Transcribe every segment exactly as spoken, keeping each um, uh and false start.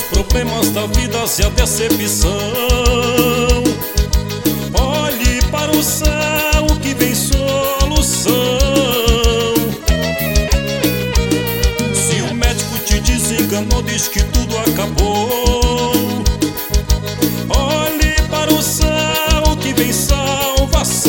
problemas da vida e a decepção. Olhe para o céu que vem solução. Se o médico te desenganou, diz que tudo acabou. Olhe para o céu que vem salvação.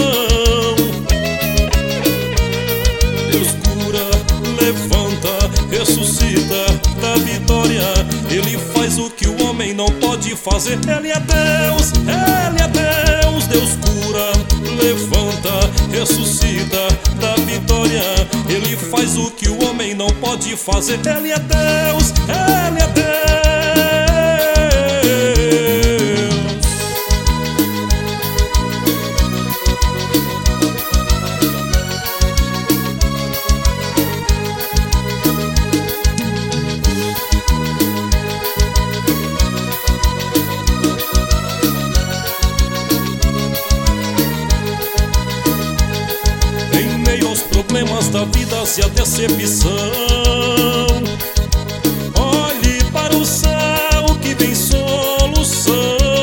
Deus cura, levanta, ressuscita, dá vitória. Ele faz o que o homem não pode fazer. Ele é Deus, Ele é Deus. Deus cura, levanta, ressuscita, dá vitória. Ele faz o que o homem não pode fazer. Ele é Deus, Ele é Deus. Problemas da vida e a decepção. Olhe para o céu que vem solução.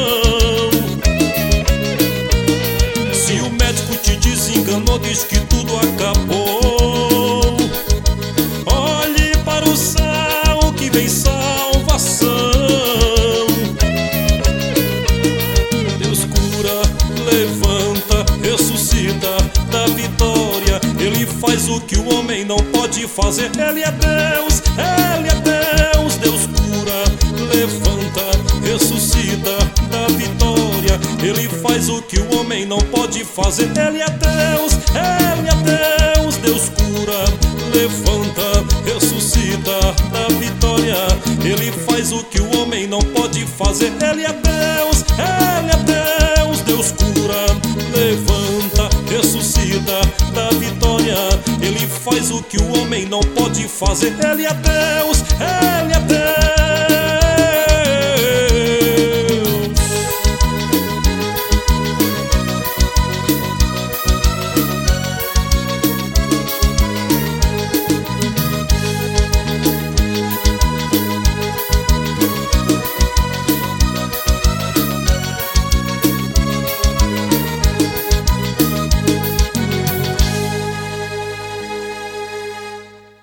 Se o médico te desenganou, diz que tudo acabou. Olhe para o céu que vem salvação. Deus cura, levanta, ressuscita, dá vitória. Ele faz o que o homem não pode fazer. Ele é Deus, Ele é Deus. Deus cura, levanta, ressuscita, dá vitória. Ele faz o que o homem não pode fazer. Ele é Deus, Ele é Deus. Deus cura, levanta, ressuscita, dá vitória. Ele faz o que o homem não pode fazer. Ele é Deus, Ele é Deus. Deus cura, levanta, ressuscita, dá vitória. Ele faz o que o homem não pode fazer. Ele é Deus, Ele é Deus.